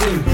Максим.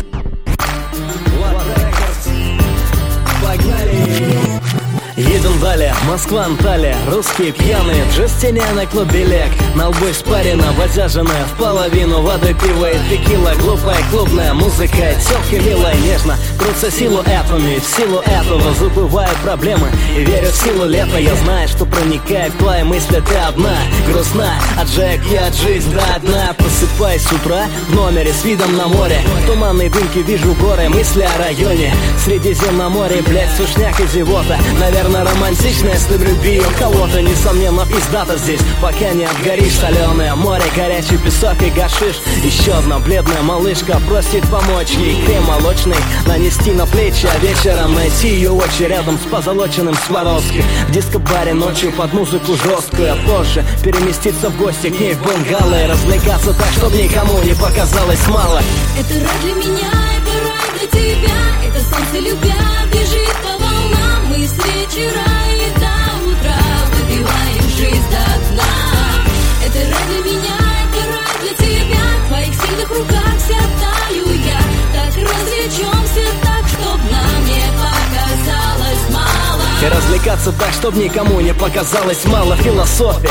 Погнали! Едем далее, Москва, Анталия, русские пьяные, джастиня на клубе лег, на лбу испарина, водяженная, в половину воды пиво и текила, глупая клубная музыка, тёлки милая, нежно, крутся силуэтами, в силу этого забываю проблемы и верю в силу лета. Я знаю, что проникает в твои мысли, ты одна, грустна, отжег я от жизни до дна. Просыпаюсь с утра в номере с видом на море, в туманной дымке вижу горы, мысли о районе, Средиземноморье, блять, сушняк и зевота. Наверное, романтично, если влюби кого-то. Несомненно, пиздата здесь, пока не обгоришь. Соленое море, горячий песок и гашиш. Еще одна бледная малышка просит помочь ей крем молочный нанести на плечи, а вечером найти ее очи рядом с позолоченным Сваровским. В диско-баре ночью под музыку жесткую, а позже переместиться в гости к ней в бунгало и развлекаться так, чтобы никому не показалось мало. Это рай для меня, это рай для тебя, это солнце любя бежит по волнам. Мы с вечера и до утра выпиваем жизнь до дна. Это рай для меня, это рай для тебя, в твоих сильных руках вся таю я. Так развлечемся так, чтоб нам не показалось мало. И развлекаться так, чтоб никому не показалось мало. Философия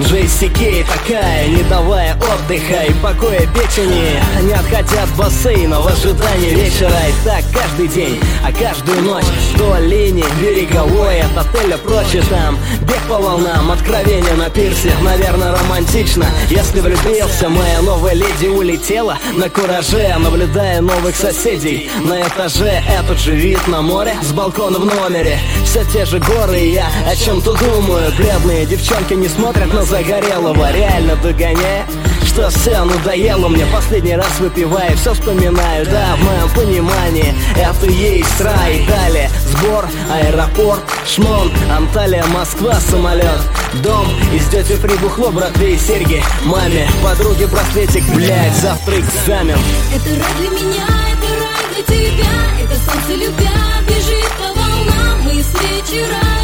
JCK такая, не давая отдыха и покоя печени, не отходя от бассейна в ожидании вечера. И так каждый день, а каждую ночь вдоль линии береговой, от отеля прочь и там бег по волнам, откровение на пирсе. Наверное, романтично, если влюбился. Моя новая леди улетела на кураже, наблюдая новых соседей на этаже. Этот же вид на море с балкона в номере, все те же горы, и я о чем-то думаю. Бледные девчонки не смотрят на загорелого, реально догоняя, что все надоело мне. Последний раз выпиваю, все вспоминаю, да, в моем понимании это и есть рай. Далее сбор, аэропорт, шмон, Анталия, Москва, самолет, дом, из тети Фри бухло, братве и серьги, маме, подруге браслетик, блять, завтра экзамен. Это рай для меня, это рай для тебя, это солнце любя бежит по волнам. Мы с вечера